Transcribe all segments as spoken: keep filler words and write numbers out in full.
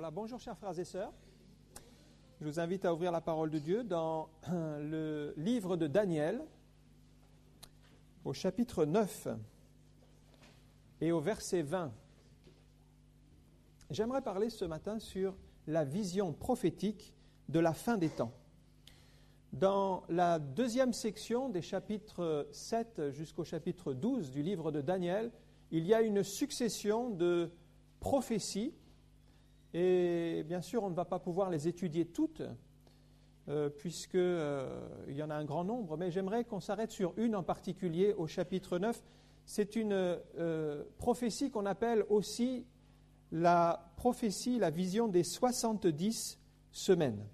Voilà, bonjour chers frères et sœurs. Je vous invite à ouvrir la parole de Dieu dans le livre de Daniel, au chapitre neuf et au verset vingt. J'aimerais parler ce matin sur la vision prophétique de la fin des temps. Dans la deuxième section des chapitres sept jusqu'au chapitre douze du livre de Daniel, il y a une succession de prophéties. Et bien sûr, on ne va pas pouvoir les étudier toutes, euh, puisqu'il euh, y en a un grand nombre, mais j'aimerais qu'on s'arrête sur une en particulier au chapitre neuf. C'est une euh, prophétie qu'on appelle aussi la prophétie, la vision des soixante-dix semaines.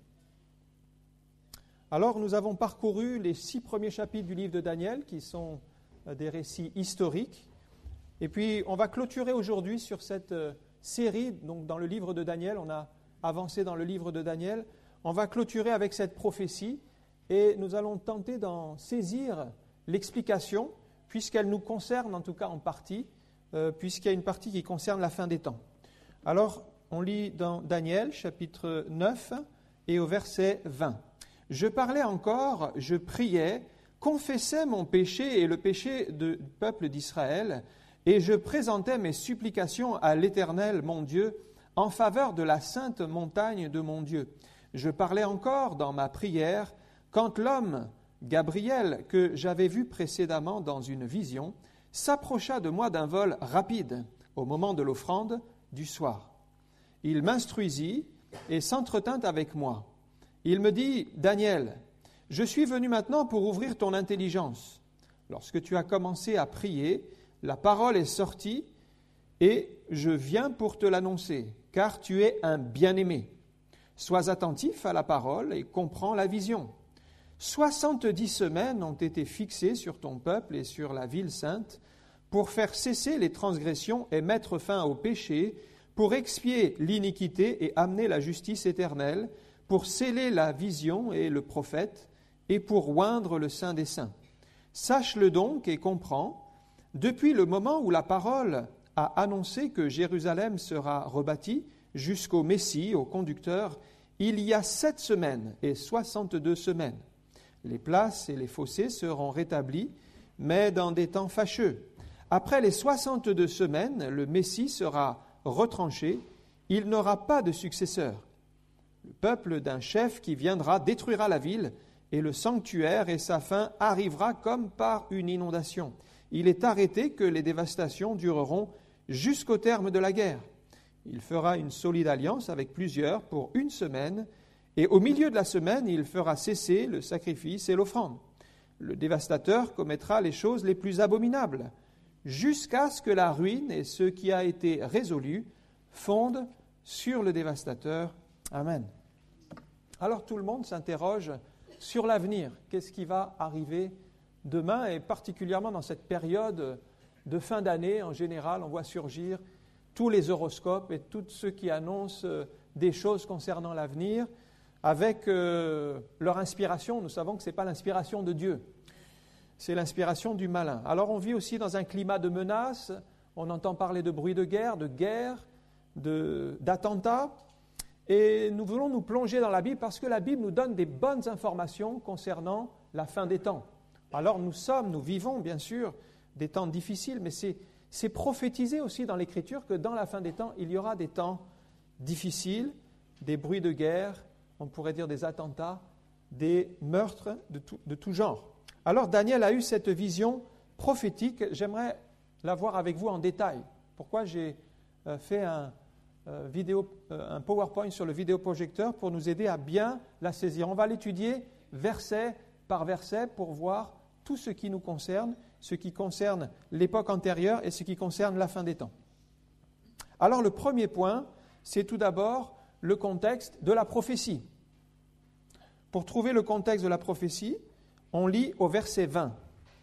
Alors, nous avons parcouru les six premiers chapitres du livre de Daniel, qui sont euh, des récits historiques, et puis on va clôturer aujourd'hui sur cette euh, série, donc dans le livre de Daniel, on a avancé dans le livre de Daniel, on va clôturer avec cette prophétie et nous allons tenter d'en saisir l'explication, puisqu'elle nous concerne en tout cas en partie, euh, puisqu'il y a une partie qui concerne la fin des temps. Alors, on lit dans Daniel, chapitre neuf, et au verset vingt. « Je parlais encore, je priais, confessais mon péché et le péché du peuple d'Israël, et je présentais mes supplications à l'Éternel, mon Dieu, en faveur de la sainte montagne de mon Dieu. Je parlais encore dans ma prière, quand l'homme, Gabriel, que j'avais vu précédemment dans une vision, s'approcha de moi d'un vol rapide, au moment de l'offrande du soir. Il m'instruisit et s'entretint avec moi. Il me dit, « Daniel, je suis venu maintenant pour ouvrir ton intelligence. Lorsque tu as commencé à prier, la parole est sortie et je viens pour te l'annoncer, car tu es un bien-aimé. Sois attentif à la parole et comprends la vision. Soixante-dix semaines ont été fixées sur ton peuple et sur la ville sainte pour faire cesser les transgressions et mettre fin au péché, pour expier l'iniquité et amener la justice éternelle, pour sceller la vision et le prophète et pour oindre le Saint des Saints. Sache-le donc et comprends. Depuis le moment où la parole a annoncé que Jérusalem sera rebâtie jusqu'au Messie, au conducteur, il y a sept semaines et soixante-deux semaines. Les places et les fossés seront rétablis, mais dans des temps fâcheux. Après les soixante-deux semaines, le Messie sera retranché, il n'aura pas de successeur. Le peuple d'un chef qui viendra détruira la ville et le sanctuaire, et sa fin arrivera comme par une inondation. Il est arrêté que les dévastations dureront jusqu'au terme de la guerre. Il fera une solide alliance avec plusieurs pour une semaine, et au milieu de la semaine, il fera cesser le sacrifice et l'offrande. Le dévastateur commettra les choses les plus abominables, jusqu'à ce que la ruine et ce qui a été résolu fondent sur le dévastateur. Amen. Alors tout le monde s'interroge sur l'avenir. Qu'est-ce qui va arriver demain, et particulièrement dans cette période de fin d'année, en général, on voit surgir tous les horoscopes et tous ceux qui annoncent des choses concernant l'avenir avec euh, leur inspiration. Nous savons que ce n'est pas l'inspiration de Dieu, c'est l'inspiration du malin. Alors on vit aussi dans un climat de menaces, on entend parler de bruit de guerre, de guerre, de, d'attentats, et nous voulons nous plonger dans la Bible parce que la Bible nous donne des bonnes informations concernant la fin des temps. Alors nous sommes, nous vivons bien sûr des temps difficiles, mais c'est, c'est prophétisé aussi dans l'Écriture que dans la fin des temps, il y aura des temps difficiles, des bruits de guerre, on pourrait dire des attentats, des meurtres de tout, de tout genre. Alors Daniel a eu cette vision prophétique, j'aimerais la voir avec vous en détail. Pourquoi j'ai euh, fait un, euh, vidéo, euh, un PowerPoint sur le vidéoprojecteur pour nous aider à bien la saisir. On va l'étudier verset par verset pour voir tout ce qui nous concerne, ce qui concerne l'époque antérieure et ce qui concerne la fin des temps. Alors le premier point, c'est tout d'abord le contexte de la prophétie. Pour trouver le contexte de la prophétie, on lit au verset vingt.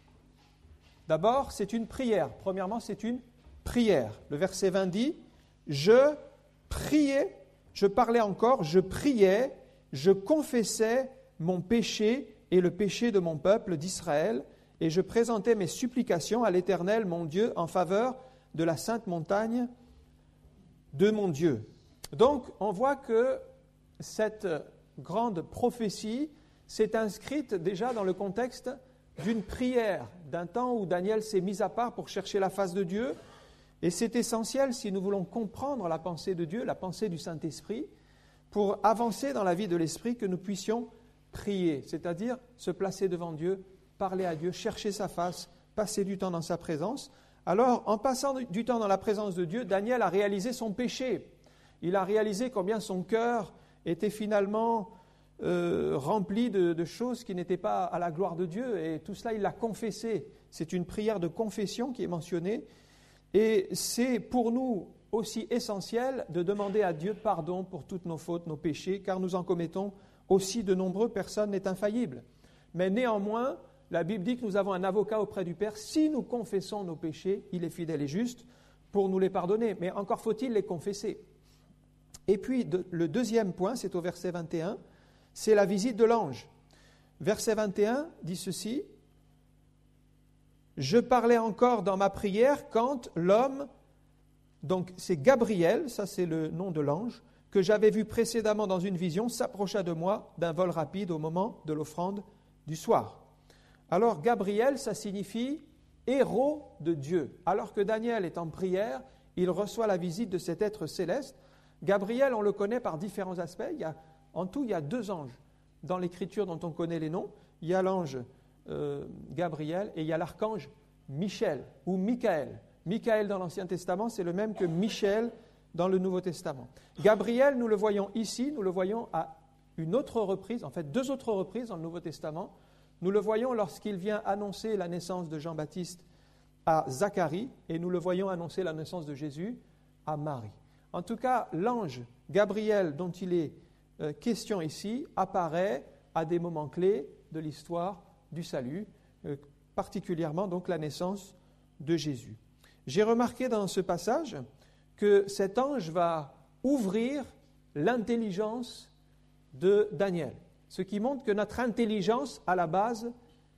D'abord, c'est une prière. Premièrement, c'est une prière. Le verset vingt dit « Je priais, je parlais encore, je priais, je confessais mon péché et le péché de mon peuple d'Israël, et je présentais mes supplications à l'Éternel, mon Dieu, en faveur de la sainte montagne de mon Dieu. » Donc, on voit que cette grande prophétie s'est inscrite déjà dans le contexte d'une prière, d'un temps où Daniel s'est mis à part pour chercher la face de Dieu. Et c'est essentiel si nous voulons comprendre la pensée de Dieu, la pensée du Saint-Esprit, pour avancer dans la vie de l'Esprit, que nous puissions prier, c'est-à-dire se placer devant Dieu, parler à Dieu, chercher sa face, passer du temps dans sa présence. Alors, en passant du temps dans la présence de Dieu, Daniel a réalisé son péché. Il a réalisé combien son cœur était finalement euh, rempli de, de choses qui n'étaient pas à la gloire de Dieu. Et tout cela, il l'a confessé. C'est une prière de confession qui est mentionnée. Et c'est pour nous aussi essentiel de demander à Dieu pardon pour toutes nos fautes, nos péchés, car nous en commettons aussi de nombreux, personne n'est infaillible. Mais néanmoins, la Bible dit que nous avons un avocat auprès du Père. Si nous confessons nos péchés, il est fidèle et juste pour nous les pardonner. Mais encore faut-il les confesser. Et puis, de, le deuxième point, c'est au verset vingt et un, c'est la visite de l'ange. Verset vingt et un dit ceci: « Je parlais encore dans ma prière quand l'homme, donc c'est Gabriel, ça c'est le nom de l'ange, que j'avais vu précédemment dans une vision, s'approcha de moi d'un vol rapide au moment de l'offrande du soir. » Alors Gabriel, ça signifie héros de Dieu. Alors que Daniel est en prière, il reçoit la visite de cet être céleste. Gabriel, on le connaît par différents aspects. Il y a, en tout, il y a deux anges dans l'Écriture dont on connaît les noms. Il y a l'ange euh, Gabriel et il y a l'archange Michel ou Michael. Michael dans l'Ancien Testament, c'est le même que Michel dans le Nouveau Testament. Gabriel, nous le voyons ici, nous le voyons à une autre reprise, en fait deux autres reprises dans le Nouveau Testament. Nous le voyons lorsqu'il vient annoncer la naissance de Jean-Baptiste à Zacharie et nous le voyons annoncer la naissance de Jésus à Marie. En tout cas, l'ange Gabriel dont il est euh, question ici apparaît à des moments clés de l'histoire du salut, euh, particulièrement donc la naissance de Jésus. J'ai remarqué dans ce passage que cet ange va ouvrir l'intelligence de Daniel, ce qui montre que notre intelligence, à la base,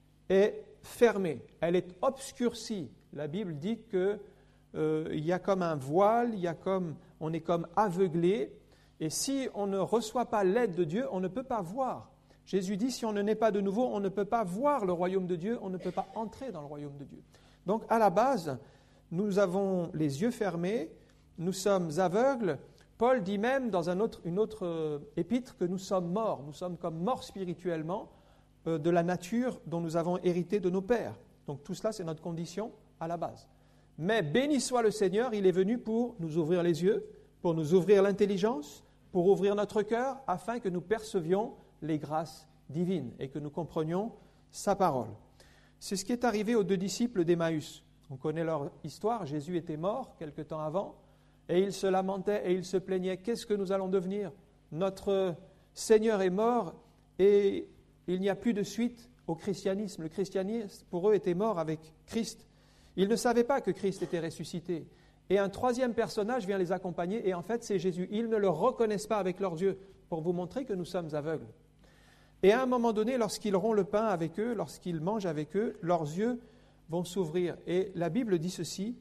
est fermée, elle est obscurcie. La Bible dit qu'il euh, y a comme un voile, il y a comme, on est comme aveuglé, et si on ne reçoit pas l'aide de Dieu, on ne peut pas voir. Jésus dit, si on ne naît pas de nouveau, on ne peut pas voir le royaume de Dieu, on ne peut pas entrer dans le royaume de Dieu. Donc, à la base, nous avons les yeux fermés, nous sommes aveugles. Paul dit même dans un autre, une autre euh, épître que nous sommes morts. Nous sommes comme morts spirituellement euh, de la nature dont nous avons hérité de nos pères. Donc tout cela, c'est notre condition à la base. Mais béni soit le Seigneur, il est venu pour nous ouvrir les yeux, pour nous ouvrir l'intelligence, pour ouvrir notre cœur, afin que nous percevions les grâces divines et que nous comprenions sa parole. C'est ce qui est arrivé aux deux disciples d'Emmaüs. On connaît leur histoire. Jésus était mort quelque temps avant et il se lamentait et il se plaignait. Qu'est-ce que nous allons devenir? Notre Seigneur est mort et il n'y a plus de suite au christianisme. Le christianisme, pour eux, était mort avec Christ. Ils ne savaient pas que Christ était ressuscité. Et un troisième personnage vient les accompagner et en fait, c'est Jésus. Ils ne le reconnaissent pas avec leurs yeux pour vous montrer que nous sommes aveugles. Et à un moment donné, lorsqu'ils auront le pain avec eux, lorsqu'ils mangent avec eux, leurs yeux vont s'ouvrir. Et la Bible dit ceci,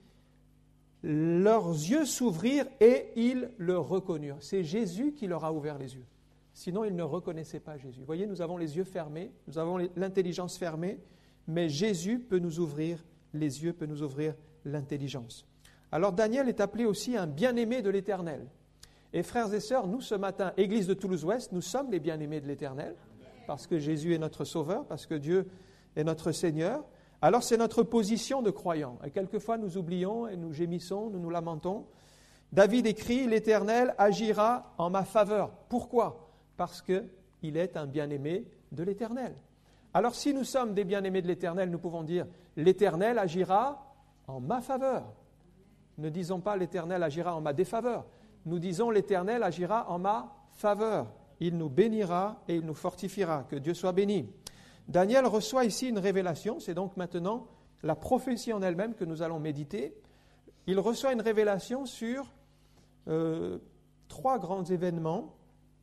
leurs yeux s'ouvrirent et ils le reconnurent. C'est Jésus qui leur a ouvert les yeux. Sinon, ils ne reconnaissaient pas Jésus. Vous voyez, nous avons les yeux fermés, nous avons l'intelligence fermée, mais Jésus peut nous ouvrir les yeux, peut nous ouvrir l'intelligence. Alors Daniel est appelé aussi un bien-aimé de l'Éternel. Et frères et sœurs, nous ce matin, Église de Toulouse-Ouest, nous sommes les bien-aimés de l'Éternel, parce que Jésus est notre Sauveur, parce que Dieu est notre Seigneur. Alors c'est notre position de croyant. Et quelquefois nous oublions et nous gémissons, nous nous lamentons. David écrit, l'Éternel agira en ma faveur. Pourquoi? Parce qu'il est un bien-aimé de l'Éternel. Alors si nous sommes des bien-aimés de l'Éternel, nous pouvons dire, l'Éternel agira en ma faveur. Ne disons pas l'Éternel agira en ma défaveur. Nous disons l'Éternel agira en ma faveur. Il nous bénira et il nous fortifiera. Que Dieu soit béni. Daniel reçoit ici une révélation. C'est donc maintenant la prophétie en elle-même que nous allons méditer. Il reçoit une révélation sur euh, trois grands événements.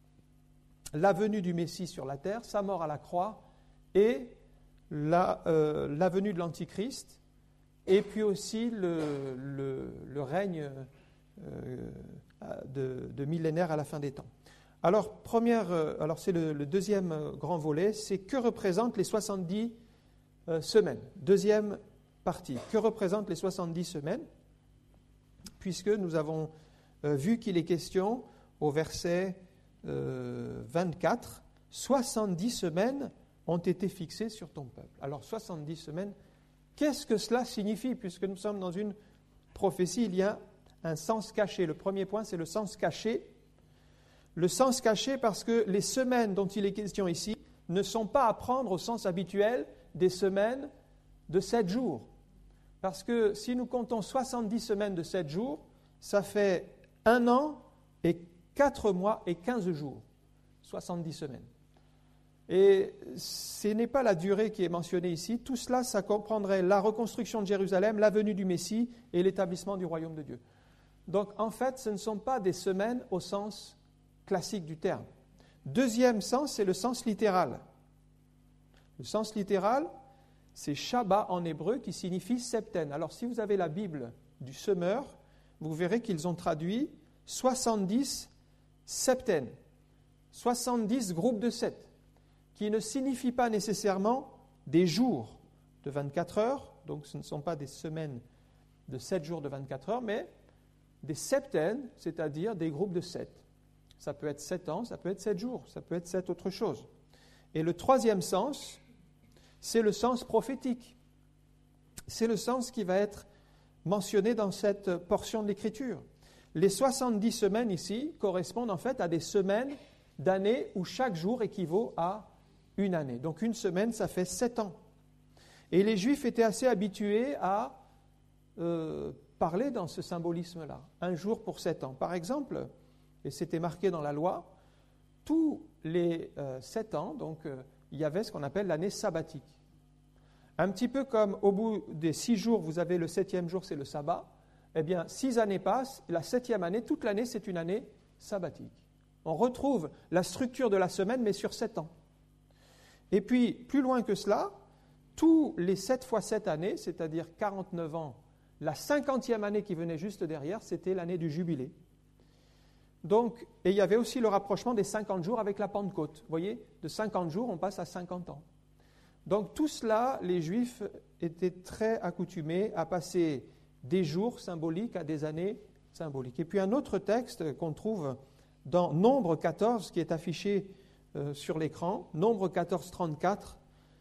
La venue du Messie sur la terre, sa mort à la croix et la, euh, la venue de l'Antichrist. Et puis aussi le, le, le règne euh, de, de millénaires à la fin des temps. Alors, première, alors c'est le, le deuxième grand volet, c'est que représentent les soixante-dix euh, semaines. Deuxième partie, que représentent les soixante-dix semaines, puisque nous avons euh, vu qu'il est question au verset euh, vingt-quatre, soixante-dix semaines ont été fixées sur ton peuple. Alors, soixante-dix semaines, qu'est-ce que cela signifie? Puisque nous sommes dans une prophétie, il y a un sens caché. Le premier point, c'est le sens caché. Le sens caché parce que les semaines dont il est question ici ne sont pas à prendre au sens habituel des semaines de sept jours. Parce que si nous comptons soixante-dix semaines de sept jours, ça fait un an et quatre mois et quinze jours. soixante-dix semaines. Et ce n'est pas la durée qui est mentionnée ici. Tout cela, ça comprendrait la reconstruction de Jérusalem, la venue du Messie et l'établissement du royaume de Dieu. Donc, en fait, ce ne sont pas des semaines au sens classique du terme. Deuxième sens, c'est le sens littéral. Le sens littéral, c'est Shabbat en hébreu qui signifie septaine. Alors, si vous avez la Bible du semeur, vous verrez qu'ils ont traduit soixante-dix septaines, soixante-dix groupes de sept, qui ne signifient pas nécessairement des jours de vingt-quatre heures, donc ce ne sont pas des semaines de sept jours de vingt-quatre heures, mais des septaines, c'est-à-dire des groupes de sept. Ça peut être sept ans, ça peut être sept jours, ça peut être sept autre chose. Et le troisième sens, c'est le sens prophétique. C'est le sens qui va être mentionné dans cette portion de l'Écriture. Les soixante-dix semaines ici correspondent en fait à des semaines d'années où chaque jour équivaut à une année. Donc une semaine, ça fait sept ans. Et les Juifs étaient assez habitués à euh, parler dans ce symbolisme-là. Un jour pour sept ans. Par exemple, et c'était marqué dans la loi, tous les euh, sept ans, donc euh, il y avait ce qu'on appelle l'année sabbatique. Un petit peu comme au bout des six jours, vous avez le septième jour, c'est le sabbat. Eh bien, six années passent, la septième année, toute l'année, c'est une année sabbatique. On retrouve la structure de la semaine, mais sur sept ans. Et puis, plus loin que cela, tous les sept fois sept années, c'est-à-dire quarante-neuf ans, la cinquantième année qui venait juste derrière, c'était l'année du jubilé. Donc, et il y avait aussi le rapprochement des cinquante jours avec la Pentecôte. Vous voyez, de cinquante jours, on passe à cinquante ans. Donc, tout cela, les Juifs étaient très accoutumés à passer des jours symboliques à des années symboliques. Et puis, un autre texte qu'on trouve dans Nombre quatorze, qui est affiché euh, sur l'écran, Nombre quatorze, trente-quatre.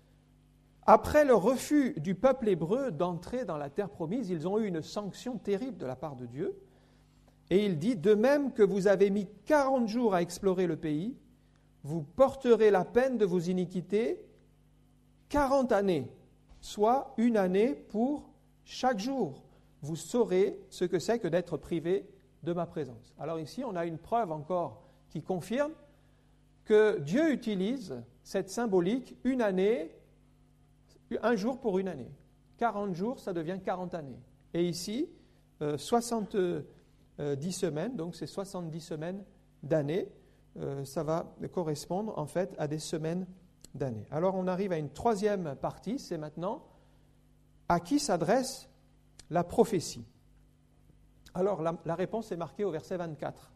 Après le refus du peuple hébreu d'entrer dans la terre promise, ils ont eu une sanction terrible de la part de Dieu. Et il dit, de même que vous avez mis quarante jours à explorer le pays, vous porterez la peine de vos iniquités quarante années, soit une année pour chaque jour. Vous saurez ce que c'est que d'être privé de ma présence. Alors ici, on a une preuve encore qui confirme que Dieu utilise cette symbolique, une année, un jour pour une année. quarante jours, ça devient quarante années. Et ici, euh, soixante-dix semaines, donc c'est soixante-dix semaines d'années, euh, ça va correspondre en fait à des semaines d'années. Alors on arrive à une troisième partie, c'est maintenant à qui s'adresse la prophétie. Alors la, la réponse est marquée au verset vingt-quatre.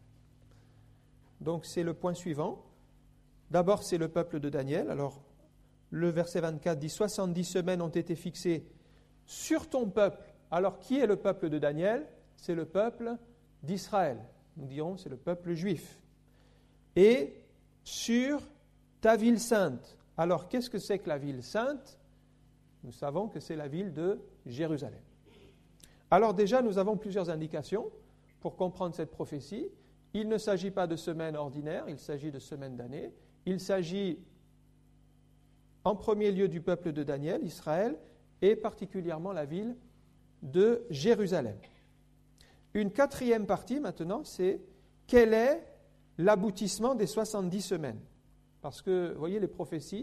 Donc c'est le point suivant. D'abord c'est le peuple de Daniel. Alors le verset vingt-quatre dit « soixante-dix semaines ont été fixées sur ton peuple ». Alors qui est le peuple de Daniel ? C'est le peuple d'Israël. Nous dirons c'est le peuple juif. Et sur ta ville sainte. Alors qu'est-ce que c'est que la ville sainte ? Nous savons que c'est la ville de Jérusalem. Alors déjà, nous avons plusieurs indications pour comprendre cette prophétie. Il ne s'agit pas de semaines ordinaires, il s'agit de semaines d'années. Il s'agit en premier lieu du peuple de Daniel, Israël, et particulièrement la ville de Jérusalem. Une quatrième partie maintenant, c'est quel est l'aboutissement des soixante-dix semaines ? Parce que, vous voyez, les prophéties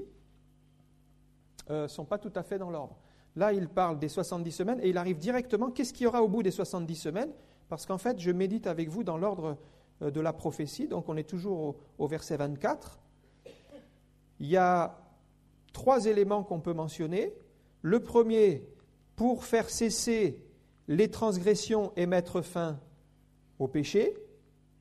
ne euh, sont pas tout à fait dans l'ordre. Là, il parle des soixante-dix semaines et il arrive directement, qu'est-ce qu'il y aura au bout des soixante-dix semaines ? Parce qu'en fait, je médite avec vous dans l'ordre euh, de la prophétie, donc on est toujours au, au verset vingt-quatre. Il y a trois éléments qu'on peut mentionner. Le premier, pour faire cesser les transgressions et mettre fin au péché.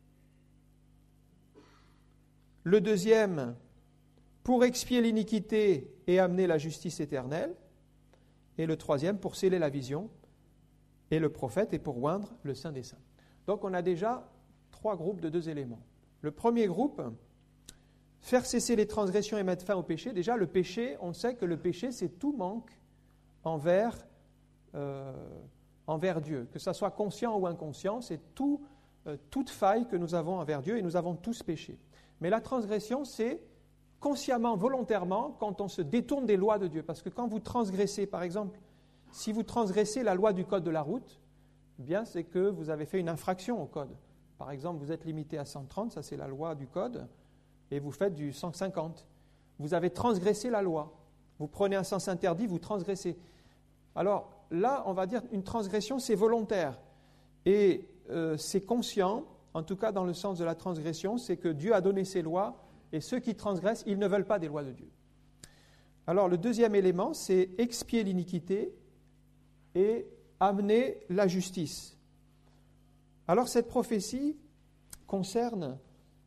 Le deuxième, pour expier l'iniquité et amener la justice éternelle. Et le troisième, pour sceller la vision et le prophète et pour oindre le Saint des Saints. Donc on a déjà trois groupes de deux éléments. Le premier groupe, faire cesser les transgressions et mettre fin au péché. Déjà, le péché, on sait que le péché, c'est tout manque envers, euh, envers Dieu. Que ça soit conscient ou inconscient, c'est tout, euh, toute faille que nous avons envers Dieu et nous avons tous péché. Mais la transgression, c'est consciemment, volontairement, quand on se détourne des lois de Dieu. Parce que quand vous transgressez, par exemple, si vous transgressez la loi du code de la route, eh bien, c'est que vous avez fait une infraction au code. Par exemple, vous êtes limité à cent trente, ça c'est la loi du code, et vous faites du cent cinquante. Vous avez transgressé la loi. Vous prenez un sens interdit, vous transgressez. Alors là, on va dire une transgression, c'est volontaire. Et euh, c'est conscient, en tout cas dans le sens de la transgression, c'est que Dieu a donné ses lois, et ceux qui transgressent, ils ne veulent pas des lois de Dieu. Alors le deuxième élément, c'est expier l'iniquité et amener la justice. Alors cette prophétie concerne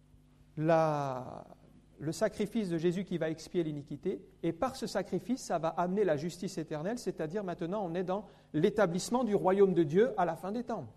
la, le sacrifice de Jésus qui va expier l'iniquité, et par ce sacrifice, ça va amener la justice éternelle, c'est-à-dire maintenant on est dans l'établissement du royaume de Dieu à la fin des temps.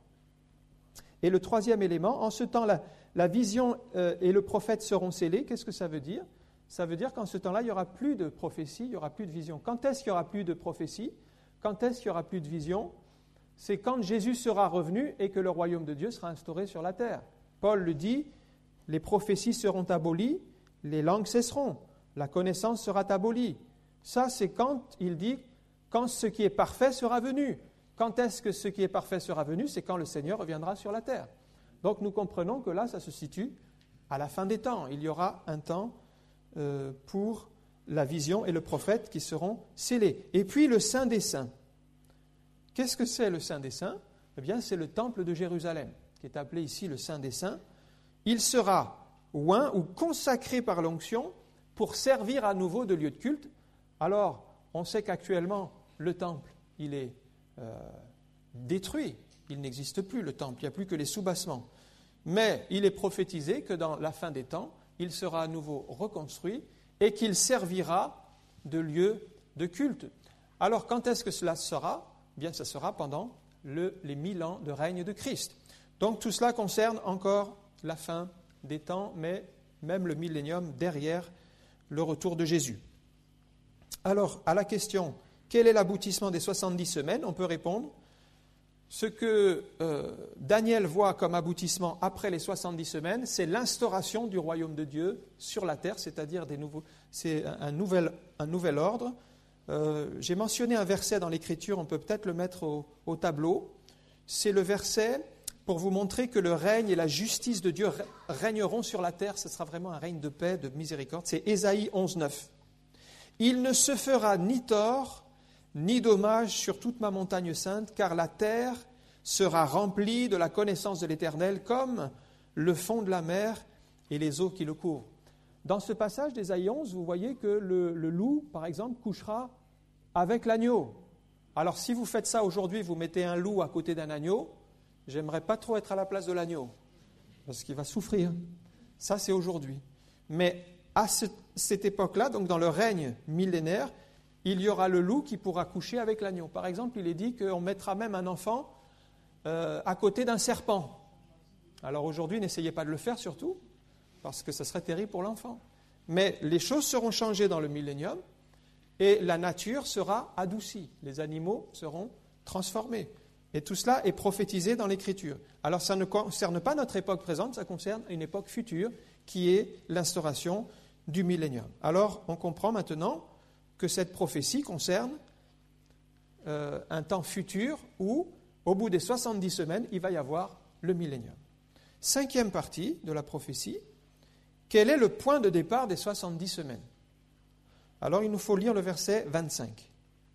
Et le troisième élément, en ce temps, la, la vision euh, et le prophète seront scellés. Qu'est-ce que ça veut dire? Ça veut dire qu'en ce temps-là, il n'y aura plus de prophétie, il n'y aura plus de vision. Quand est-ce qu'il n'y aura plus de prophétie? Quand est-ce qu'il n'y aura plus de vision? C'est quand Jésus sera revenu et que le royaume de Dieu sera instauré sur la terre. Paul le dit, les prophéties seront abolies, les langues cesseront, la connaissance sera abolie. Ça, c'est quand il dit, quand ce qui est parfait sera venu. Quand est-ce que ce qui est parfait sera venu? C'est quand le Seigneur reviendra sur la terre. Donc nous comprenons que là, ça se situe à la fin des temps. Il y aura un temps euh, pour la vision et le prophète qui seront scellés. Et puis le Saint des Saints. Qu'est-ce que c'est le Saint des Saints? Eh bien, c'est le temple de Jérusalem, qui est appelé ici le Saint des Saints. Il sera oint ou consacré par l'onction pour servir à nouveau de lieu de culte. Alors, on sait qu'actuellement, le temple, il est euh, détruit. Il n'existe plus, le temple. Il n'y a plus que les soubassements. Mais il est prophétisé que dans la fin des temps, il sera à nouveau reconstruit et qu'il servira de lieu de culte. Alors, quand est-ce que cela sera? Eh bien, ça sera pendant le, les mille ans de règne de Christ. Donc, tout cela concerne encore la fin des temps, mais même le millénium derrière le retour de Jésus. Alors, à la question, quel est l'aboutissement des soixante-dix semaines? On peut répondre, ce que euh, Daniel voit comme aboutissement après les soixante-dix semaines, c'est l'instauration du royaume de Dieu sur la terre, c'est-à-dire des nouveaux, c'est un, un, nouvel, un nouvel ordre. Euh, j'ai mentionné un verset dans l'Écriture, on peut peut-être le mettre au, au tableau. C'est le verset pour vous montrer que le règne et la justice de Dieu régneront sur la terre. Ce sera vraiment un règne de paix, de miséricorde. C'est Ésaïe onze, neuf. « Il ne se fera ni tort, ni dommage sur toute ma montagne sainte, car la terre sera remplie de la connaissance de l'Éternel, comme le fond de la mer et les eaux qui le couvrent. » Dans ce passage d'Ésaïe onze, vous voyez que le, le loup, par exemple, couchera avec l'agneau. Alors, si vous faites ça aujourd'hui, vous mettez un loup à côté d'un agneau, j'aimerais pas trop être à la place de l'agneau, parce qu'il va souffrir. Ça, c'est aujourd'hui. Mais à ce, cette époque-là, donc dans le règne millénaire, il y aura le loup qui pourra coucher avec l'agneau. Par exemple, il est dit qu'on mettra même un enfant euh, à côté d'un serpent. Alors aujourd'hui, n'essayez pas de le faire surtout, parce que ce serait terrible pour l'enfant. Mais les choses seront changées dans le millénium et la nature sera adoucie. Les animaux seront transformés. Et tout cela est prophétisé dans l'Écriture. Alors ça ne concerne pas notre époque présente, ça concerne une époque future qui est l'instauration du millénium. Alors on comprend maintenant que cette prophétie concerne euh, un temps futur où, au bout des soixante-dix semaines, il va y avoir le millénium. Cinquième partie de la prophétie. Quel est le point de départ des soixante-dix semaines? Alors, il nous faut lire le verset vingt-cinq.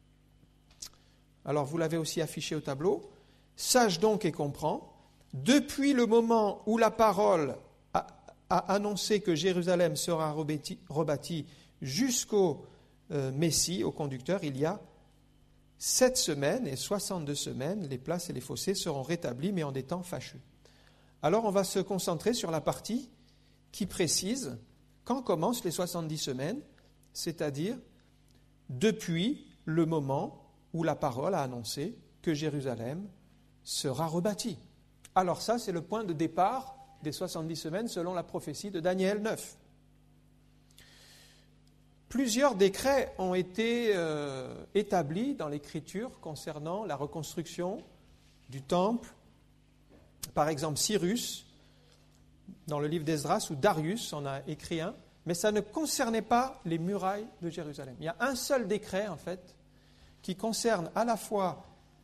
Alors, vous l'avez aussi affiché au tableau. « Sache donc et comprends, depuis le moment où la parole a, a annoncé que Jérusalem sera rebâtie, rebâtie jusqu'au euh, Messie, au conducteur, il y a sept semaines et soixante-deux semaines, les places et les fossés seront rétablis, mais en des temps fâcheux. » Alors, on va se concentrer sur la partie qui précise quand commencent les soixante-dix semaines, c'est-à-dire depuis le moment où la parole a annoncé que Jérusalem sera rebâtie. Alors ça, c'est le point de départ des soixante-dix semaines selon la prophétie de Daniel neuf. Plusieurs décrets ont été euh, établis dans l'Écriture concernant la reconstruction du temple. Par exemple, Cyrus, dans le livre d'Esdras, ou Darius en a écrit un, mais ça ne concernait pas les murailles de Jérusalem. Il y a un seul décret, en fait, qui concerne à la fois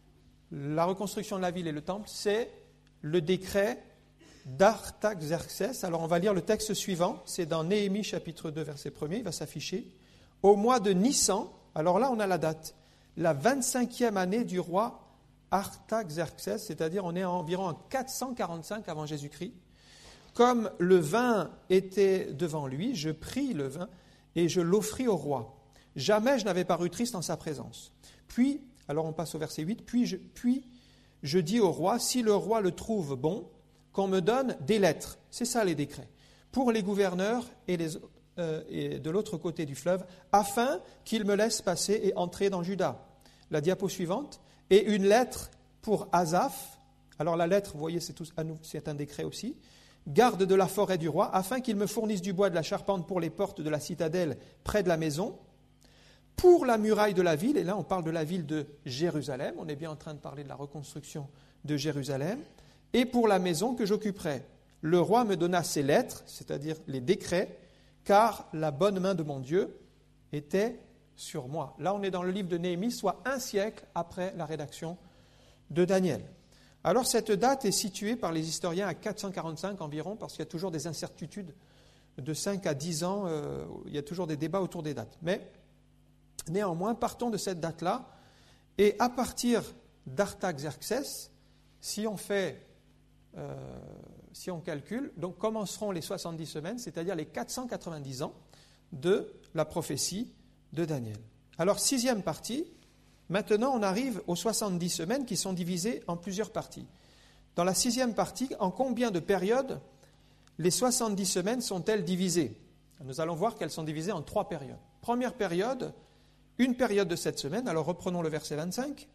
la reconstruction de la ville et le temple, c'est le décret d'Artaxerxès. Alors on va lire le texte suivant, c'est dans Néhémie chapitre deux, verset premier, il va s'afficher. Au mois de Nissan, alors là on a la date, la vingt-cinquième année du roi Artaxerxès, c'est-à-dire on est environ en quatre cent quarante-cinq avant Jésus-Christ. Comme le vin était devant lui, je pris le vin et je l'offris au roi. Jamais je n'avais paru triste en sa présence. Puis, alors on passe au verset huit, puis je, puis je dis au roi, si le roi le trouve bon, qu'on me donne des lettres, c'est ça les décrets, pour les gouverneurs et, les, euh, et de l'autre côté du fleuve, afin qu'ils me laissent passer et entrer dans Juda. La diapo suivante, et une lettre pour Asaph, alors la lettre, vous voyez, c'est, tout, c'est un décret aussi, garde de la forêt du roi, afin qu'il me fournisse du bois de la charpente pour les portes de la citadelle près de la maison, pour la muraille de la ville, et là on parle de la ville de Jérusalem, on est bien en train de parler de la reconstruction de Jérusalem, et pour la maison que j'occuperai. Le roi me donna ces lettres, c'est-à-dire les décrets, car la bonne main de mon Dieu était sur moi. Là on est dans le livre de Néhémie, soit un siècle après la rédaction de Daniel. Alors cette date est située par les historiens à quatre cent quarante-cinq environ, parce qu'il y a toujours des incertitudes de cinq à dix ans, euh, il y a toujours des débats autour des dates. Mais néanmoins, partons de cette date-là, et à partir d'Artaxerxès, si on fait, euh, si on calcule, donc commenceront les soixante-dix semaines, c'est-à-dire les quatre cent quatre-vingt-dix ans de la prophétie de Daniel. Alors, sixième partie, maintenant on arrive aux soixante-dix semaines qui sont divisées en plusieurs parties. Dans la sixième partie, en combien de périodes les soixante-dix semaines sont-elles divisées? Nous allons voir qu'elles sont divisées en trois périodes. Première période, une période de sept semaines. Alors reprenons le verset vingt-cinq.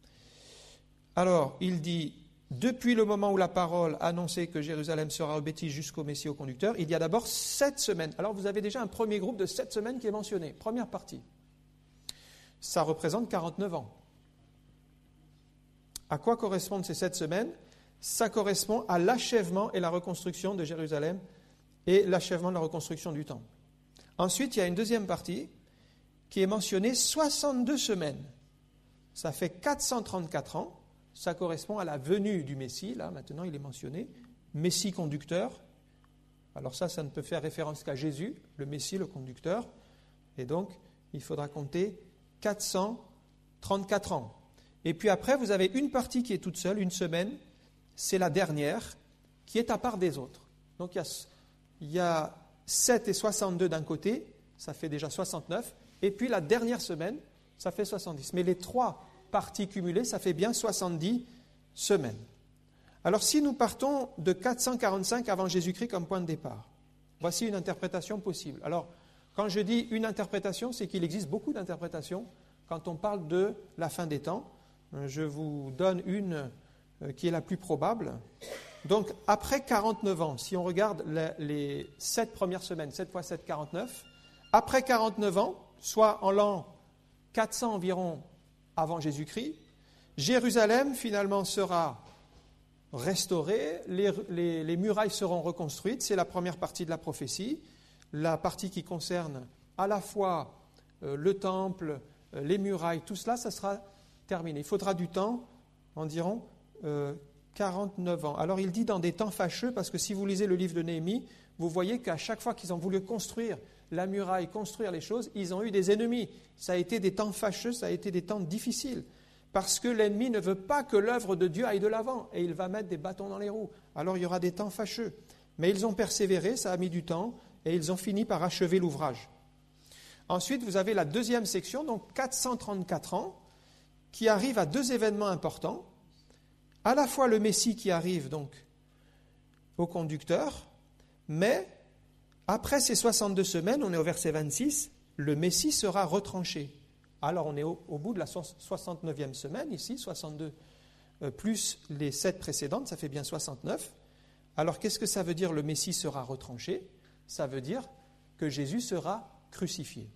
Alors, il dit, depuis le moment où la parole annonçait que Jérusalem sera rebâtie jusqu'au Messie au conducteur, il y a d'abord sept semaines. Alors vous avez déjà un premier groupe de sept semaines qui est mentionné. Première partie. Ça représente quarante-neuf ans. À quoi correspondent ces sept semaines? Ça correspond à l'achèvement et la reconstruction de Jérusalem et l'achèvement de la reconstruction du temple. Ensuite, il y a une deuxième partie qui est mentionnée soixante-deux semaines. Ça fait quatre cent trente-quatre ans. Ça correspond à la venue du Messie. Là, maintenant, il est mentionné. Messie conducteur. Alors ça, ça ne peut faire référence qu'à Jésus, le Messie, le conducteur. Et donc, il faudra compter quatre cent trente-quatre ans. Et puis après, vous avez une partie qui est toute seule, une semaine. C'est la dernière, qui est à part des autres. Donc, il y a, il y a sept et soixante-deux d'un côté. Ça fait déjà soixante-neuf. Et puis la dernière semaine, ça fait soixante-dix. Mais les trois parties cumulées, ça fait bien soixante-dix semaines. Alors si nous partons de quatre cent quarante-cinq avant Jésus-Christ comme point de départ, voici une interprétation possible. Alors, quand je dis une interprétation, c'est qu'il existe beaucoup d'interprétations quand on parle de la fin des temps. Je vous donne une qui est la plus probable. Donc, après quarante-neuf ans, si on regarde les sept premières semaines, sept fois sept, quarante-neuf, après quarante-neuf ans, soit en l'an quatre cents environ avant Jésus-Christ, Jérusalem finalement sera restaurée, les, les, les murailles seront reconstruites, c'est la première partie de la prophétie, la partie qui concerne à la fois euh, le temple, euh, les murailles, tout cela, ça sera terminé. Il faudra du temps, environ euh, quarante-neuf ans. Alors il dit dans des temps fâcheux, parce que si vous lisez le livre de Néhémie, vous voyez qu'à chaque fois qu'ils ont voulu construire la muraille, construire les choses, ils ont eu des ennemis. Ça a été des temps fâcheux, ça a été des temps difficiles. Parce que l'ennemi ne veut pas que l'œuvre de Dieu aille de l'avant. Et il va mettre des bâtons dans les roues. Alors il y aura des temps fâcheux. Mais ils ont persévéré, ça a mis du temps, et ils ont fini par achever l'ouvrage. Ensuite, vous avez la deuxième section, donc quatre cent trente-quatre ans, qui arrive à deux événements importants. À la fois le Messie qui arrive donc au conducteur, mais Après ces soixante-deux semaines, on est au verset vingt-six, le Messie sera retranché. Alors on est au, au bout de la soixante-neuvième semaine, ici, soixante-deux euh, plus les sept précédentes, ça fait bien soixante-neuf. Alors qu'est-ce que ça veut dire le Messie sera retranché? Ça veut dire que Jésus sera crucifié.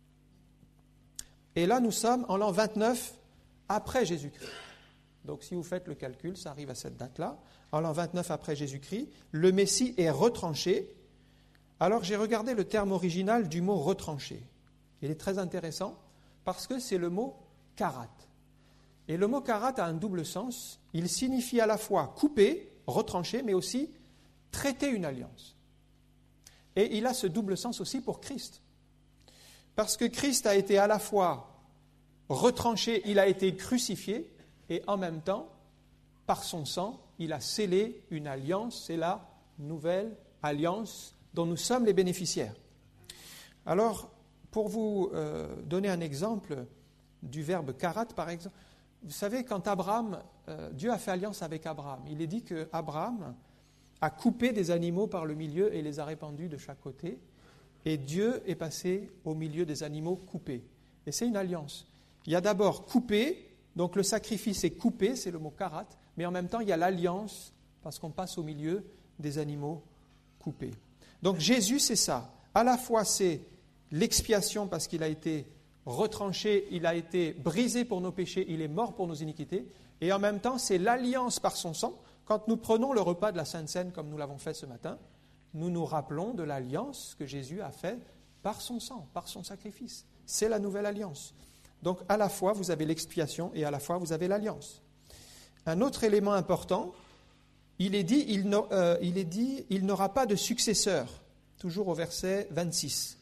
Et là, nous sommes en l'an vingt-neuf après Jésus-Christ. Donc si vous faites le calcul, ça arrive à cette date-là. En l'an vingt-neuf après Jésus-Christ, le Messie est retranché. Alors j'ai regardé le terme original du mot retranché. Il est très intéressant parce que c'est le mot karat. Et le mot karat a un double sens. Il signifie à la fois couper, retrancher, mais aussi traiter une alliance. Et il a ce double sens aussi pour Christ. Parce que Christ a été à la fois retranché, il a été crucifié, et en même temps, par son sang, il a scellé une alliance. C'est la nouvelle alliance dont nous sommes les bénéficiaires. Alors, pour vous euh, donner un exemple du verbe karat, par exemple, vous savez, quand Abraham, euh, Dieu a fait alliance avec Abraham, il est dit qu'Abraham a coupé des animaux par le milieu et les a répandus de chaque côté, et Dieu est passé au milieu des animaux coupés. Et c'est une alliance. Il y a d'abord coupé, donc le sacrifice est coupé, c'est le mot karat, mais en même temps il y a l'alliance, parce qu'on passe au milieu des animaux coupés. Donc Jésus, c'est ça. À la fois c'est l'expiation parce qu'il a été retranché, il a été brisé pour nos péchés, il est mort pour nos iniquités, et en même temps c'est l'alliance par son sang. Quand nous prenons le repas de la Sainte Seine comme nous l'avons fait ce matin, nous nous rappelons de l'alliance que Jésus a faite par son sang, par son sacrifice. C'est la nouvelle alliance. Donc à la fois vous avez l'expiation et à la fois vous avez l'alliance. Un autre élément important, il est dit, il, n'a, euh, il est dit, il n'aura pas de successeur, toujours au verset vingt-six.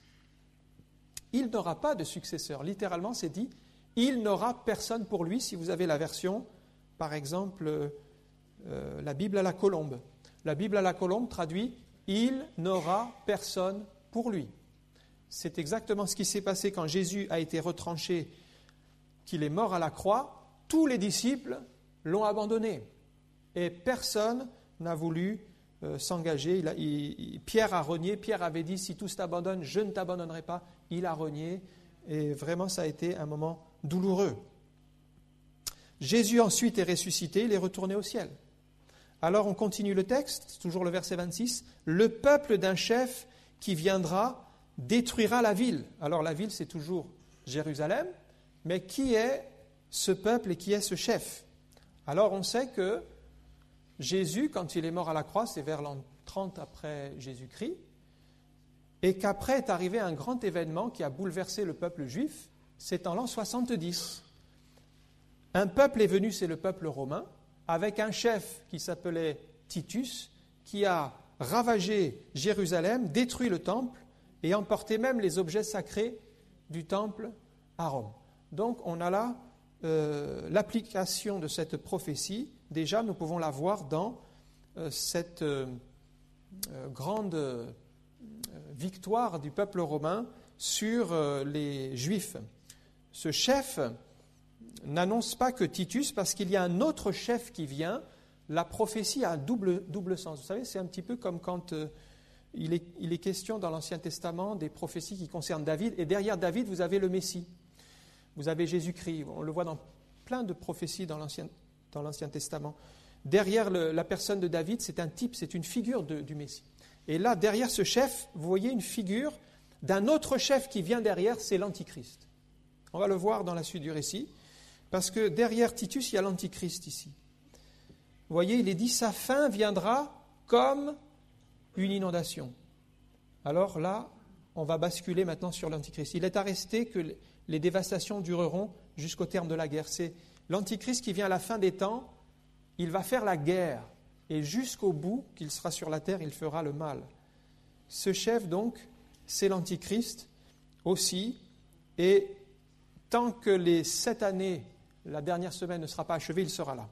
Il n'aura pas de successeur. Littéralement, c'est dit, il n'aura personne pour lui, si vous avez la version, par exemple, euh, la Bible à la colombe. La Bible à la colombe traduit, il n'aura personne pour lui. C'est exactement ce qui s'est passé quand Jésus a été retranché, qu'il est mort à la croix. Tous les disciples l'ont abandonné. Et personne n'a voulu euh, s'engager. Il a, il, il, Pierre a renié. Pierre avait dit, si tous t'abandonnent, je ne t'abandonnerai pas. Il a renié. Et vraiment, ça a été un moment douloureux. Jésus ensuite est ressuscité. Il est retourné au ciel. Alors, on continue le texte, toujours le verset vingt-six. Le peuple d'un chef qui viendra détruira la ville. Alors, la ville, c'est toujours Jérusalem. Mais qui est ce peuple et qui est ce chef? Alors, on sait que Jésus, quand il est mort à la croix, c'est vers l'an trente après Jésus-Christ, et qu'après est arrivé un grand événement qui a bouleversé le peuple juif, c'est en l'an soixante-dix. Un peuple est venu, c'est le peuple romain, avec un chef qui s'appelait Titus, qui a ravagé Jérusalem, détruit le temple et emporté même les objets sacrés du temple à Rome. Donc on a là euh, l'application de cette prophétie. Déjà, nous pouvons la voir dans euh, cette euh, euh, grande euh, victoire du peuple romain sur euh, les Juifs. Ce chef n'annonce pas que Titus, parce qu'il y a un autre chef qui vient. La prophétie a un double, double sens. Vous savez, c'est un petit peu comme quand euh, il, est, il est question dans l'Ancien Testament des prophéties qui concernent David, et derrière David, vous avez le Messie. Vous avez Jésus-Christ. On le voit dans plein de prophéties dans l'Ancien, dans l'Ancien Testament. Derrière le, la personne de David, c'est un type, c'est une figure de, du Messie. Et là, derrière ce chef, vous voyez une figure d'un autre chef qui vient derrière, c'est l'Antichrist. On va le voir dans la suite du récit, parce que derrière Titus, il y a l'Antichrist ici. Vous voyez, il est dit, sa fin viendra comme une inondation. Alors là, on va basculer maintenant sur l'Antichrist. Il est attesté que les dévastations dureront jusqu'au terme de la guerre. C'est l'Antichrist qui vient à la fin des temps, il va faire la guerre, et jusqu'au bout qu'il sera sur la terre, il fera le mal. Ce chef, donc, c'est l'Antichrist aussi, et tant que les sept années, la dernière semaine ne sera pas achevée, il sera là.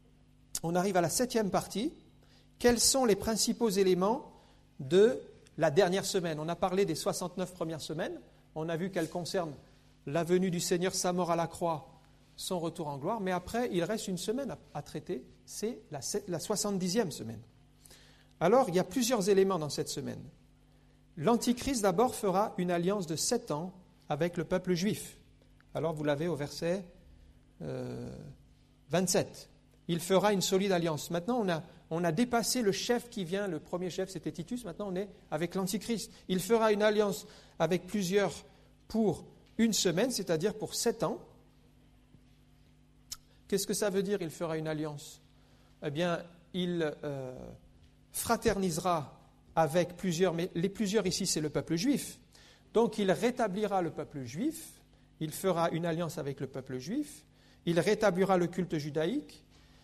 On arrive à la septième partie. Quels sont les principaux éléments de la dernière semaine? On a parlé des soixante-neuf premières semaines. On a vu qu'elles concernent la venue du Seigneur, sa mort à la croix, son retour en gloire. Mais après, il reste une semaine à, à traiter. C'est la, la soixante-dixième semaine. Alors, il y a plusieurs éléments dans cette semaine. l'Antichrist d'abord fera une alliance de sept ans avec le peuple juif. Alors vous l'avez au verset euh, vingt-sept. Il fera une solide alliance. Maintenant, on a, on a dépassé le chef qui vient, le premier chef c'était Titus, maintenant on est avec l'Antichrist. Il fera une alliance avec plusieurs pour une semaine, c'est-à-dire pour sept ans. Qu'est-ce que ça veut dire, il fera une alliance? Eh bien, il euh, fraternisera avec plusieurs, mais les plusieurs ici, c'est le peuple juif. Donc, il rétablira le peuple juif, il fera une alliance avec le peuple juif, il rétablira le culte judaïque,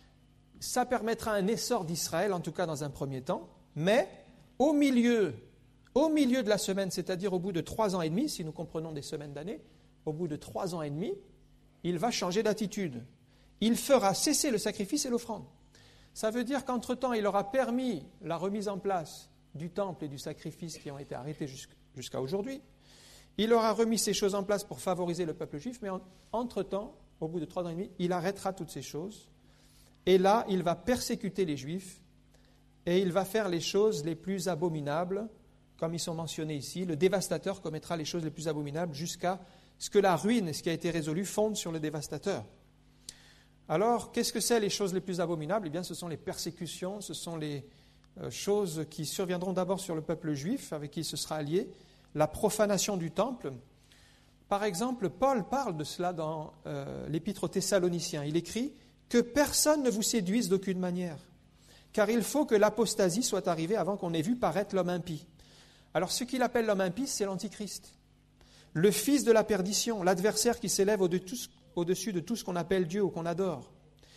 ça permettra un essor d'Israël, en tout cas dans un premier temps, mais au milieu, au milieu de la semaine, c'est-à-dire au bout de trois ans et demi, si nous comprenons des semaines d'années, au bout de trois ans et demi, il va changer d'attitude. Il fera cesser le sacrifice et l'offrande. Ça veut dire qu'entre-temps, il aura permis la remise en place du temple et du sacrifice qui ont été arrêtés jusqu'à aujourd'hui. Il aura remis ces choses en place pour favoriser le peuple juif, mais entre-temps, au bout de trois ans et demi, il arrêtera toutes ces choses. Et là, il va persécuter les Juifs et il va faire les choses les plus abominables, comme ils sont mentionnés ici. Le dévastateur commettra les choses les plus abominables jusqu'à ce que la ruine, ce qui a été résolu, fonde sur le dévastateur. Alors, qu'est-ce que c'est les choses les plus abominables? Eh bien, ce sont les persécutions, ce sont les euh, choses qui surviendront d'abord sur le peuple juif, avec qui il se sera allié, la profanation du temple. Par exemple, Paul parle de cela dans euh, l'Épître aux Thessaloniciens. Il écrit « Que personne ne vous séduise d'aucune manière, car il faut que l'apostasie soit arrivée avant qu'on ait vu paraître l'homme impie. » Alors, ce qu'il appelle l'homme impie, c'est l'Antichrist, le fils de la perdition, l'adversaire qui s'élève au-dessus au-dessus de tout ce qu'on appelle Dieu ou qu'on adore.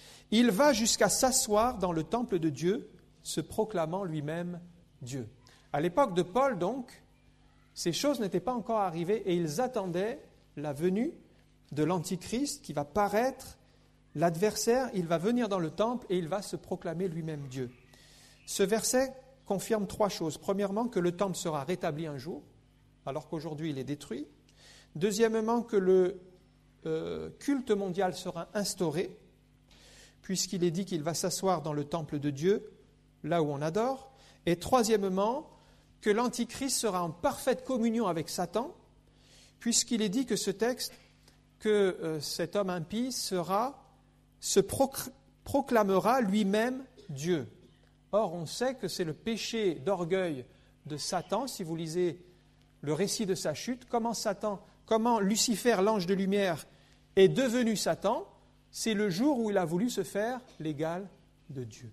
Il va jusqu'à s'asseoir dans le temple de Dieu, se proclamant lui-même Dieu. À l'époque de Paul, donc, ces choses n'étaient pas encore arrivées et ils attendaient la venue de l'Antichrist qui va paraître, l'adversaire, il va venir dans le temple et il va se proclamer lui-même Dieu. Ce verset confirme trois choses. Premièrement, que le temple sera rétabli un jour, alors qu'aujourd'hui il est détruit. Deuxièmement, que le Euh, culte mondial sera instauré, puisqu'il est dit qu'il va s'asseoir dans le temple de Dieu, là où on adore. Et troisièmement, que l'Antichrist sera en parfaite communion avec Satan, puisqu'il est dit que ce texte, que euh, cet homme impie sera, se procl- proclamera lui-même Dieu. Or, on sait que c'est le péché d'orgueil de Satan, si vous lisez le récit de sa chute, comment Satan Comment Lucifer, l'ange de lumière, est devenu Satan, c'est le jour où il a voulu se faire l'égal de Dieu.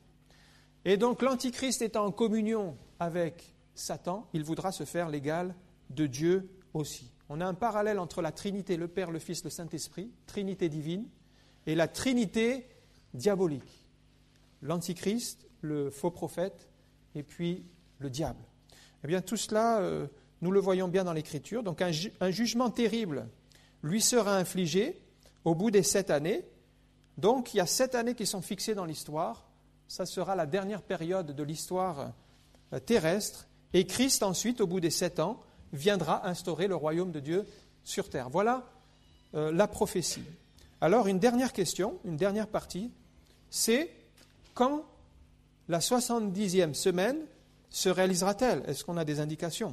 Et donc l'Antichrist étant en communion avec Satan, il voudra se faire l'égal de Dieu aussi. On a un parallèle entre la Trinité, le Père, le Fils, le Saint-Esprit, Trinité divine, et la Trinité diabolique. L'Antichrist, le faux prophète, et puis le diable. Eh bien tout cela... Euh, Nous le voyons bien dans l'Écriture. Donc un, ju- un jugement terrible lui sera infligé au bout des sept années. Donc il y a sept années qui sont fixées dans l'histoire. Ça sera la dernière période de l'histoire euh, terrestre. Et Christ ensuite, au bout des sept ans, viendra instaurer le royaume de Dieu sur terre. Voilà euh, la prophétie. Alors une dernière question, une dernière partie, c'est quand la soixante-dixième semaine se réalisera-t-elle? Est-ce qu'on a des indications?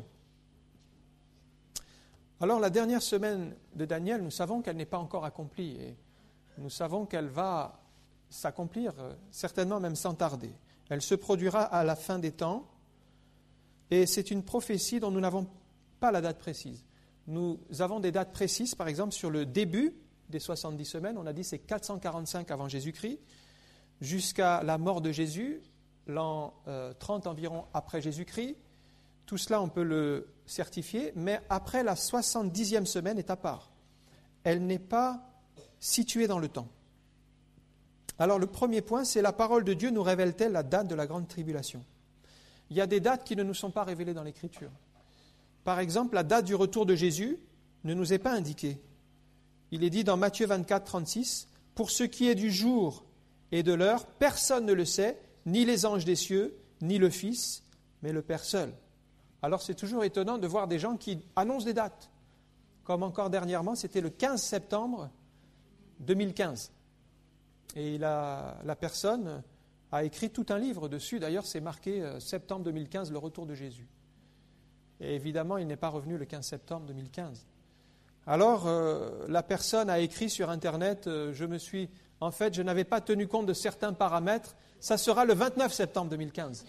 Alors la dernière semaine de Daniel, nous savons qu'elle n'est pas encore accomplie et nous savons qu'elle va s'accomplir certainement même sans tarder. Elle se produira à la fin des temps et c'est une prophétie dont nous n'avons pas la date précise. Nous avons des dates précises, par exemple sur le début des soixante-dix semaines, on a dit c'est quatre cent quarante-cinq avant Jésus-Christ, jusqu'à la mort de Jésus, l'an euh, trente environ après Jésus-Christ. Tout cela, on peut le certifier, mais après la soixante-dixième semaine est à part. Elle n'est pas située dans le temps. Alors le premier point, c'est la parole de Dieu nous révèle-t-elle la date de la grande tribulation? Il y a des dates qui ne nous sont pas révélées dans l'Écriture. Par exemple, la date du retour de Jésus ne nous est pas indiquée. Il est dit dans Matthieu vingt-quatre, trente-six, « Pour ce qui est du jour et de l'heure, personne ne le sait, ni les anges des cieux, ni le Fils, mais le Père seul. » Alors c'est toujours étonnant de voir des gens qui annoncent des dates. Comme encore dernièrement, c'était le quinze septembre deux mille quinze. Et la, la personne a écrit tout un livre dessus. D'ailleurs, c'est marqué euh, septembre deux mille quinze, le retour de Jésus. Et évidemment, il n'est pas revenu le quinze septembre deux mille quinze. Alors, euh, la personne a écrit sur Internet, euh, je me suis, en fait, je n'avais pas tenu compte de certains paramètres, ça sera le vingt-neuf septembre deux mille quinze.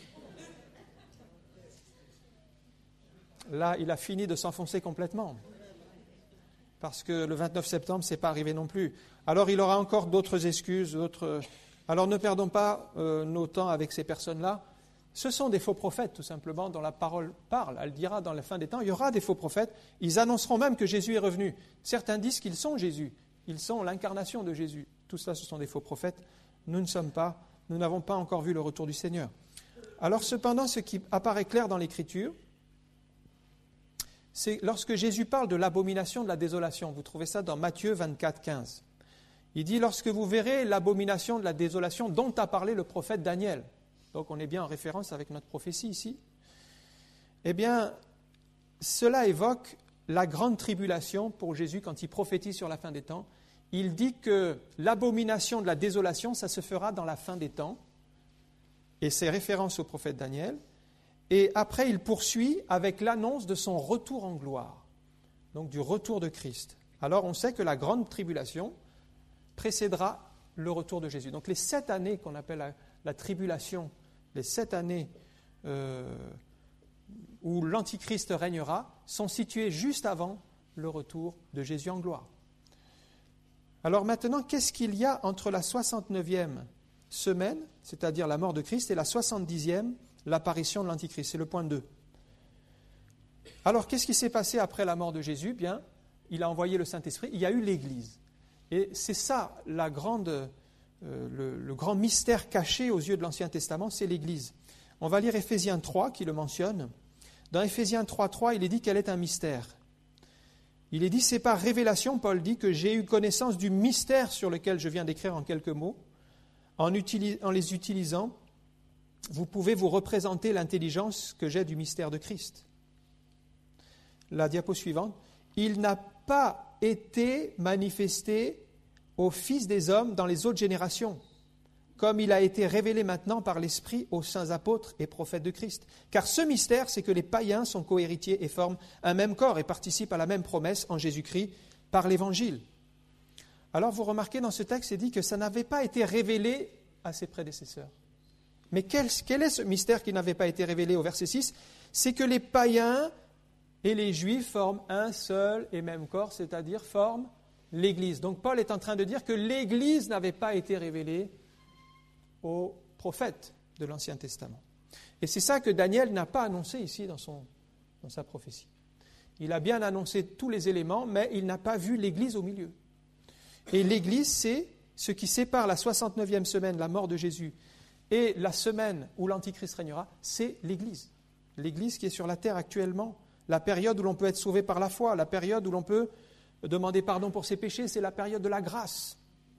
Là, il a fini de s'enfoncer complètement. Parce que le vingt-neuf septembre, ce n'est pas arrivé non plus. Alors, il aura encore d'autres excuses, d'autres... Alors, ne perdons pas euh, nos temps avec ces personnes-là. Ce sont des faux prophètes, tout simplement, dont la parole parle. Elle dira dans la fin des temps, il y aura des faux prophètes. Ils annonceront même que Jésus est revenu. Certains disent qu'ils sont Jésus. Ils sont l'incarnation de Jésus. Tout ça, ce sont des faux prophètes. Nous ne sommes pas, nous n'avons pas encore vu le retour du Seigneur. Alors, cependant, ce qui apparaît clair dans l'Écriture, c'est lorsque Jésus parle de l'abomination de la désolation. Vous trouvez ça dans Matthieu vingt-quatre, quinze. Il dit, lorsque vous verrez l'abomination de la désolation dont a parlé le prophète Daniel. Donc on est bien en référence avec notre prophétie ici. Eh bien, cela évoque la grande tribulation pour Jésus quand il prophétise sur la fin des temps. Il dit que l'abomination de la désolation, ça se fera dans la fin des temps. Et c'est référence au prophète Daniel. Et après, il poursuit avec l'annonce de son retour en gloire, donc du retour de Christ. Alors, on sait que la grande tribulation précédera le retour de Jésus. Donc, les sept années qu'on appelle la, la tribulation, les sept années euh, où l'Antichrist régnera, sont situées juste avant le retour de Jésus en gloire. Alors maintenant, qu'est-ce qu'il y a entre la soixante-neuvième semaine, c'est-à-dire la mort de Christ, et la soixante-dixième, l'apparition de l'Antichrist? C'est le point deux. Alors, qu'est-ce qui s'est passé après la mort de Jésus? Bien, il a envoyé le Saint-Esprit, il y a eu l'Église. Et c'est ça, la grande, euh, le, le grand mystère caché aux yeux de l'Ancien Testament, c'est l'Église. On va lire Éphésiens trois qui le mentionne. Dans Éphésiens trois, trois, il est dit qu'elle est un mystère. Il est dit, c'est par révélation, Paul dit, que j'ai eu connaissance du mystère sur lequel je viens d'écrire en quelques mots. En, utilis- en les utilisant, vous pouvez vous représenter l'intelligence que j'ai du mystère de Christ. La diapo suivante. Il n'a pas été manifesté aux fils des hommes dans les autres générations, comme il a été révélé maintenant par l'Esprit aux saints apôtres et prophètes de Christ. Car ce mystère, c'est que les païens sont cohéritiers et forment un même corps et participent à la même promesse en Jésus-Christ par l'Évangile. Alors vous remarquez dans ce texte, c'est dit que ça n'avait pas été révélé à ses prédécesseurs. Mais quel, quel est ce mystère qui n'avait pas été révélé au verset six? C'est que les païens et les juifs forment un seul et même corps, c'est-à-dire forment l'Église. Donc Paul est en train de dire que l'Église n'avait pas été révélée aux prophètes de l'Ancien Testament. Et c'est ça que Daniel n'a pas annoncé ici dans, son, dans sa prophétie. Il a bien annoncé tous les éléments, mais il n'a pas vu l'Église au milieu. Et l'Église, c'est ce qui sépare la soixante-neuvième semaine, la mort de Jésus, et la semaine où l'Antichrist régnera, c'est l'Église. L'Église qui est sur la terre actuellement, la période où l'on peut être sauvé par la foi, la période où l'on peut demander pardon pour ses péchés, c'est la période de la grâce.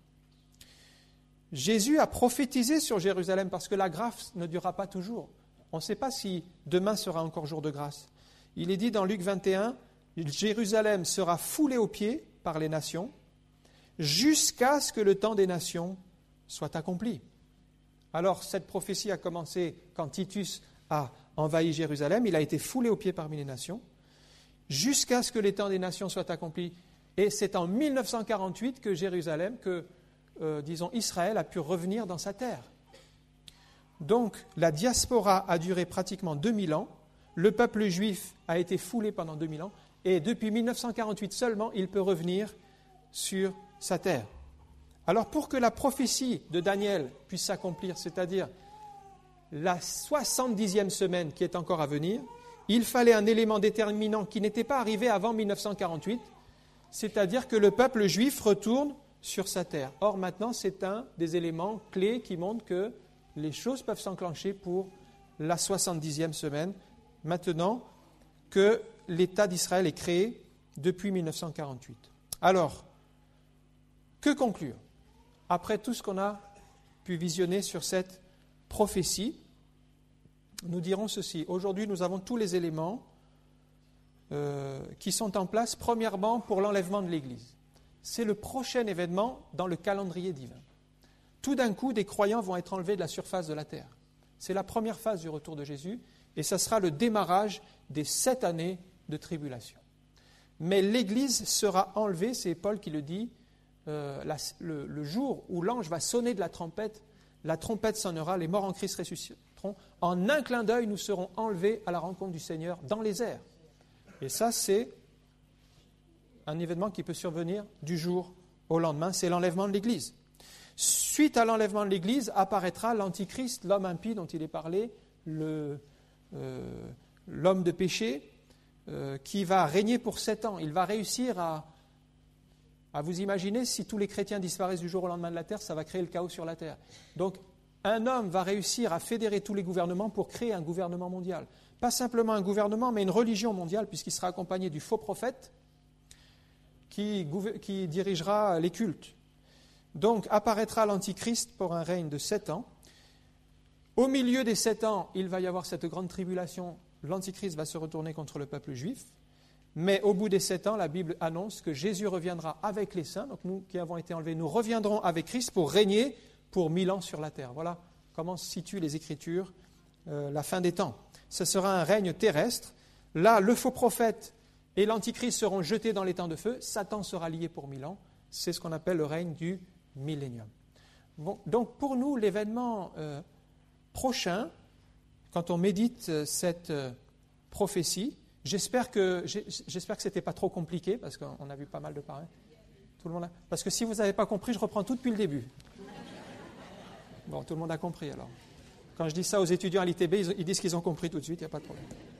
Jésus a prophétisé sur Jérusalem parce que la grâce ne durera pas toujours. On ne sait pas si demain sera encore jour de grâce. Il est dit dans Luc vingt et un, Jérusalem sera foulée aux pieds par les nations jusqu'à ce que le temps des nations soit accompli. Alors cette prophétie a commencé quand Titus a envahi Jérusalem, il a été foulé aux pieds parmi les nations jusqu'à ce que les temps des nations soient accomplis. Et c'est en mille neuf cent quarante-huit que Jérusalem, que Euh, disons, Israël a pu revenir dans sa terre. Donc, la diaspora a duré pratiquement deux mille ans, le peuple juif a été foulé pendant deux mille ans, et depuis mille neuf cent quarante-huit seulement, il peut revenir sur sa terre. Alors, pour que la prophétie de Daniel puisse s'accomplir, c'est-à-dire la soixante-dixième semaine qui est encore à venir, il fallait un élément déterminant qui n'était pas arrivé avant mille neuf cent quarante-huit, c'est-à-dire que le peuple juif retourne sur sa terre. Or, maintenant, c'est un des éléments clés qui montrent que les choses peuvent s'enclencher pour la soixante-dixième semaine, maintenant que l'État d'Israël est créé depuis mille neuf cent quarante-huit. Alors, que conclure? Après tout ce qu'on a pu visionner sur cette prophétie, nous dirons ceci. Aujourd'hui, nous avons tous les éléments euh, qui sont en place, premièrement, pour l'enlèvement de l'Église. C'est le prochain événement dans le calendrier divin. Tout d'un coup, des croyants vont être enlevés de la surface de la terre. C'est la première phase du retour de Jésus. Et ça sera le démarrage des sept années de tribulation. Mais l'Église sera enlevée, c'est Paul qui le dit, euh, la, le, le jour où l'ange va sonner de la trompette, la trompette sonnera, les morts en Christ ressusciteront. En un clin d'œil, nous serons enlevés à la rencontre du Seigneur dans les airs. Et ça, c'est un événement qui peut survenir du jour au lendemain, c'est l'enlèvement de l'Église. Suite à l'enlèvement de l'Église, apparaîtra l'Antichrist, l'homme impie dont il est parlé, le, euh, l'homme de péché, euh, qui va régner pour sept ans. Il va réussir à, à vous imaginer, si tous les chrétiens disparaissent du jour au lendemain de la terre, ça va créer le chaos sur la terre. Donc, un homme va réussir à fédérer tous les gouvernements pour créer un gouvernement mondial. Pas simplement un gouvernement, mais une religion mondiale, puisqu'il sera accompagné du faux prophète qui, qui dirigera les cultes. Donc apparaîtra l'Antichrist pour un règne de sept ans. Au milieu des sept ans, il va y avoir cette grande tribulation. L'Antichrist va se retourner contre le peuple juif. Mais au bout des sept ans, la Bible annonce que Jésus reviendra avec les saints. Donc nous qui avons été enlevés, nous reviendrons avec Christ pour régner pour mille ans sur la terre. Voilà comment se situent les Écritures, euh, la fin des temps. Ce sera un règne terrestre. Là, le faux prophète et l'Antichrist seront jetés dans les temps de feu. Satan sera lié pour mille ans. C'est ce qu'on appelle le règne du millénium. Bon, donc pour nous, l'événement euh, prochain, quand on médite euh, cette euh, prophétie, j'espère que j'espère que ce n'était pas trop compliqué, parce qu'on a vu pas mal de pareils. Tout le monde a... Parce que si vous n'avez pas compris, je reprends tout depuis le début. Bon, tout le monde a compris alors. Quand je dis ça aux étudiants à l'I T B, ils, ils disent qu'ils ont compris tout de suite, il n'y a pas de problème.